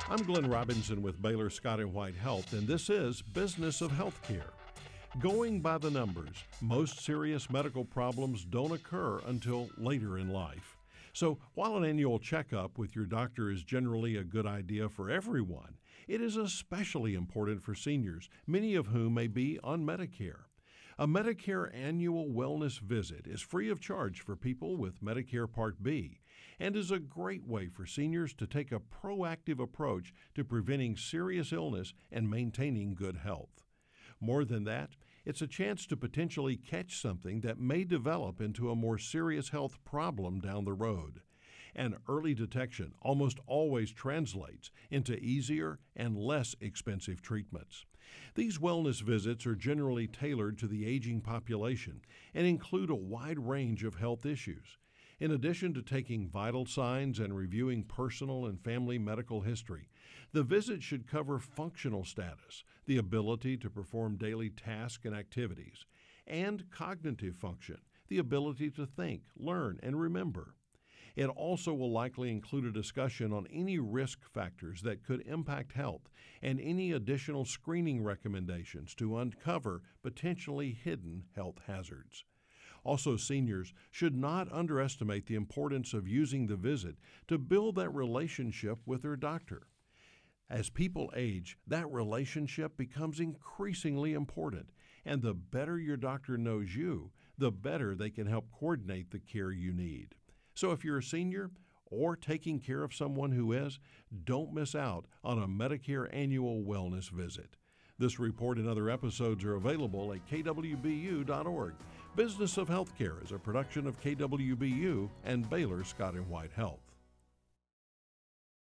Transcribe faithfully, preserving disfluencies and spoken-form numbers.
I'm Glenn Robinson with Baylor Scott and White Health, and this is Business of Healthcare. Going by the numbers, most serious medical problems don't occur until later in life. So while an annual checkup with your doctor is generally a good idea for everyone, it is especially important for seniors, many of whom may be on Medicare. A Medicare annual wellness visit is free of charge for people with Medicare Part B and is a great way for seniors to take a proactive approach to preventing serious illness and maintaining good health. More than that, it's a chance to potentially catch something that may develop into a more serious health problem down the road. And early detection almost always translates into easier and less expensive treatments. These wellness visits are generally tailored to the aging population and include a wide range of health issues. In addition to taking vital signs and reviewing personal and family medical history, the visit should cover functional status, the ability to perform daily tasks and activities, and cognitive function, the ability to think, learn, and remember. It also will likely include a discussion on any risk factors that could impact health and any additional screening recommendations to uncover potentially hidden health hazards. Also, seniors should not underestimate the importance of using the visit to build that relationship with their doctor. As people age, that relationship becomes increasingly important, and the better your doctor knows you, the better they can help coordinate the care you need. So if you're a senior or taking care of someone who is, don't miss out on a Medicare annual wellness visit. This report and other episodes are available at K W B U dot org. Business of Healthcare is a production of K W B U and Baylor Scott and White Health.